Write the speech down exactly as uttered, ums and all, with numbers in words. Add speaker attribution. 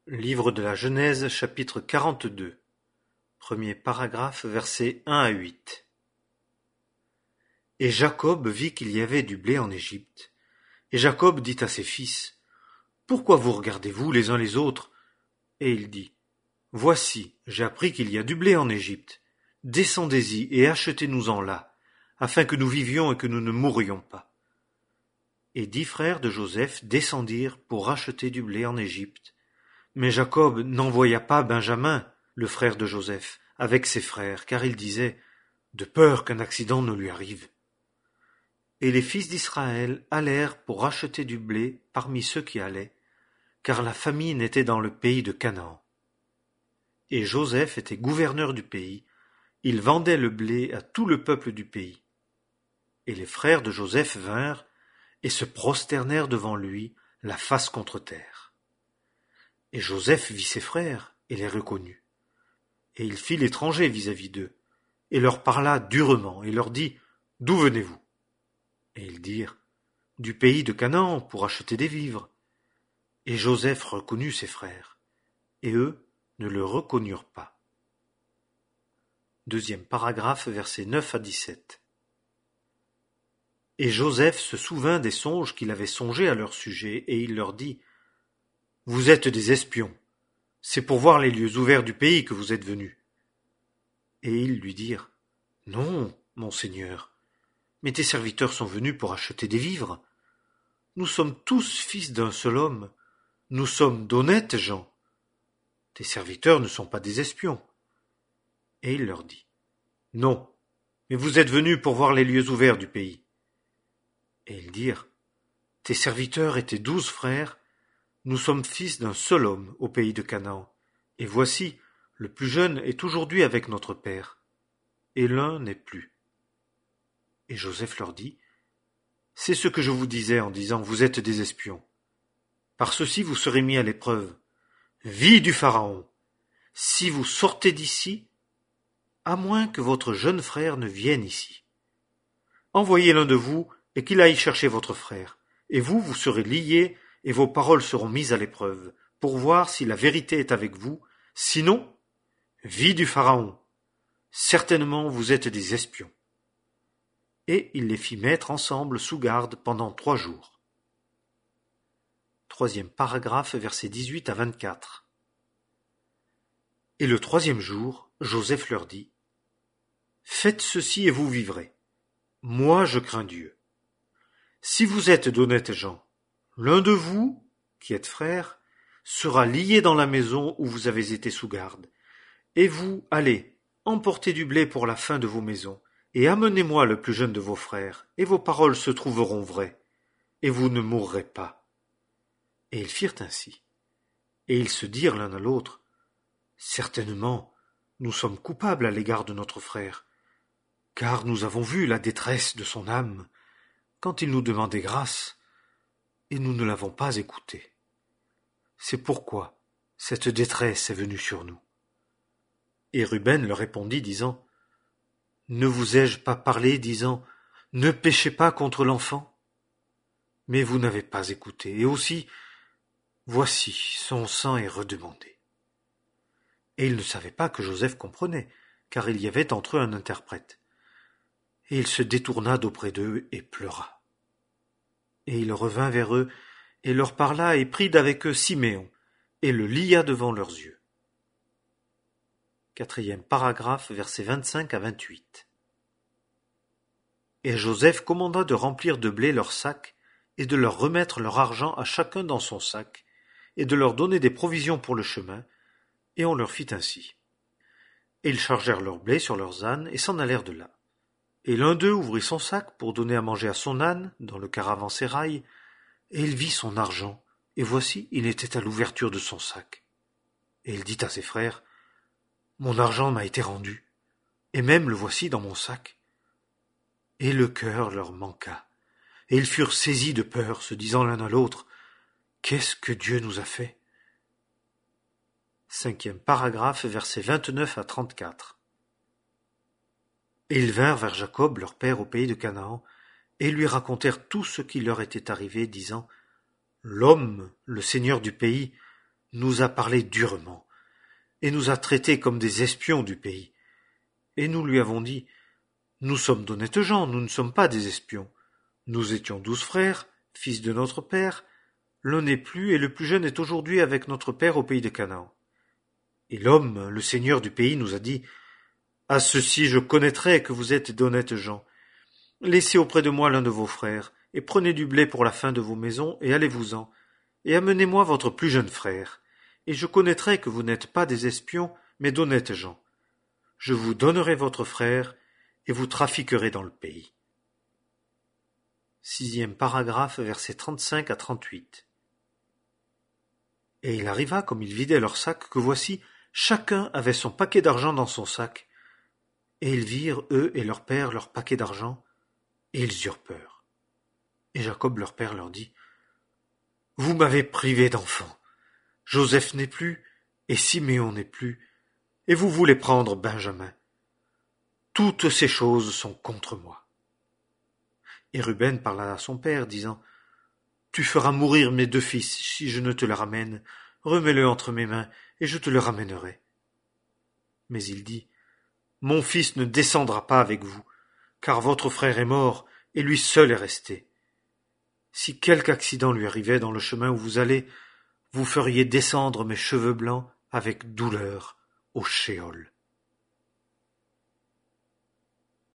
Speaker 1: Livre de la Genèse, chapitre quarante-deux, premier paragraphe, versets un à huit. Et Jacob vit qu'il y avait du blé en Égypte. Et Jacob dit à ses fils, Pourquoi vous regardez-vous les uns les autres? Et il dit, Voici, j'ai appris qu'il y a du blé en Égypte. Descendez-y et achetez-nous-en là, afin que nous vivions et que nous ne mourions pas. Et dix frères de Joseph descendirent pour racheter du blé en Égypte. Mais Jacob n'envoya pas Benjamin, le frère de Joseph, avec ses frères, car il disait, de peur qu'un accident ne lui arrive. Et les fils d'Israël allèrent pour racheter du blé parmi ceux qui allaient, car la famine était dans le pays de Canaan. Et Joseph était gouverneur du pays, il vendait le blé à tout le peuple du pays. Et les frères de Joseph vinrent et se prosternèrent devant lui, la face contre terre. Et Joseph vit ses frères et les reconnut. Et il fit l'étranger vis-à-vis d'eux, et leur parla durement, et leur dit, D'où venez-vous? Et ils dirent, Du pays de Canaan, pour acheter des vivres. Et Joseph reconnut ses frères, et eux ne le reconnurent pas. Deuxième paragraphe, versets neuf à dix-sept. Et Joseph se souvint des songes qu'il avait songés à leur sujet, et il leur dit, Vous êtes des espions, c'est pour voir les lieux ouverts du pays que vous êtes venus. Et ils lui dirent, Non, mon Seigneur, mais tes serviteurs sont venus pour acheter des vivres. Nous sommes tous fils d'un seul homme, nous sommes d'honnêtes gens. Tes serviteurs ne sont pas des espions. Et il leur dit, Non, mais vous êtes venus pour voir les lieux ouverts du pays. Et ils dirent, Tes serviteurs étaient douze frères, nous sommes fils d'un seul homme au pays de Canaan, et voici, le plus jeune est aujourd'hui avec notre père, et l'un n'est plus. Et Joseph leur dit, C'est ce que je vous disais en disant, vous êtes des espions. Par ceci vous serez mis à l'épreuve. Vie du Pharaon! Si vous sortez d'ici, à moins que votre jeune frère ne vienne ici. Envoyez l'un de vous, et qu'il aille chercher votre frère, et vous, vous serez liés, et vos paroles seront mises à l'épreuve, pour voir si la vérité est avec vous, sinon, vie du Pharaon! Certainement vous êtes des espions. Et il les fit mettre ensemble sous garde pendant trois jours. Troisième paragraphe, versets dix-huit à vingt-quatre. Et le troisième jour, Joseph leur dit, Faites ceci et vous vivrez. Moi je crains Dieu. Si vous êtes d'honnêtes gens, l'un de vous, qui êtes frères, sera lié dans la maison où vous avez été sous garde. Et vous, allez, emportez du blé pour la faim de vos maisons, et amenez-moi le plus jeune de vos frères, et vos paroles se trouveront vraies, et vous ne mourrez pas. Et ils firent ainsi. Et ils se dirent l'un à l'autre, Certainement, nous sommes coupables à l'égard de notre frère, car nous avons vu la détresse de son âme, quand il nous demandait grâce, et nous ne l'avons pas écouté. C'est pourquoi cette détresse est venue sur nous. Et Ruben leur répondit, disant, Ne vous ai-je pas parlé, disant, Ne péchez pas contre l'enfant? Mais vous n'avez pas écouté, et aussi, voici, son sang est redemandé. Et ils ne savaient pas que Joseph comprenait, car il y avait entre eux un interprète. Et il se détourna d'auprès d'eux et pleura. Et il revint vers eux, et leur parla, et prit d'avec eux Siméon, et le lia devant leurs yeux. Quatrième paragraphe, versets vingt-cinq à vingt-huit. Et Joseph commanda de remplir de blé leurs sacs, et de leur remettre leur argent à chacun dans son sac, et de leur donner des provisions pour le chemin, et on leur fit ainsi. Et ils chargèrent leur blé sur leurs ânes, et s'en allèrent de là. Et l'un d'eux ouvrit son sac pour donner à manger à son âne, dans le caravansérail, et il vit son argent, et voici, il était à l'ouverture de son sac. Et il dit à ses frères, Mon argent m'a été rendu, et même le voici dans mon sac. Et le cœur leur manqua, et ils furent saisis de peur, se disant l'un à l'autre, Qu'est-ce que Dieu nous a fait? Cinquième paragraphe, versets vingt-neuf à trente-quatre. Et ils vinrent vers Jacob, leur père, au pays de Canaan, et lui racontèrent tout ce qui leur était arrivé, disant, L'homme, le seigneur du pays, nous a parlé durement, et nous a traités comme des espions du pays. Et nous lui avons dit, nous sommes d'honnêtes gens, nous ne sommes pas des espions. Nous étions douze frères, fils de notre père. L'un n'est plus, et le plus jeune est aujourd'hui avec notre père au pays de Canaan. Et l'homme, le seigneur du pays, nous a dit, à ceci je connaîtrai que vous êtes d'honnêtes gens. Laissez auprès de moi l'un de vos frères, et prenez du blé pour la faim de vos maisons, et allez-vous-en, et amenez-moi votre plus jeune frère, et je connaîtrai que vous n'êtes pas des espions, mais d'honnêtes gens. Je vous donnerai votre frère, et vous trafiquerez dans le pays. Sixième paragraphe, versets trente-cinq à trente-huit. Et il arriva, comme ils vidaient leur sac, que voici, chacun avait son paquet d'argent dans son sac. Et ils virent, eux et leur père, leur paquet d'argent, et ils eurent peur. Et Jacob leur père leur dit, vous m'avez privé d'enfants. Joseph n'est plus, et Siméon n'est plus, et vous voulez prendre Benjamin. Toutes ces choses sont contre moi. Et Ruben parla à son père, disant, tu feras mourir mes deux fils si je ne te le ramène. Remets-le entre mes mains, et je te le ramènerai. Mais il dit, mon fils ne descendra pas avec vous, car votre frère est mort, et lui seul est resté. Si quelque accident lui arrivait dans le chemin où vous allez, vous feriez descendre mes cheveux blancs avec douleur au Shéol.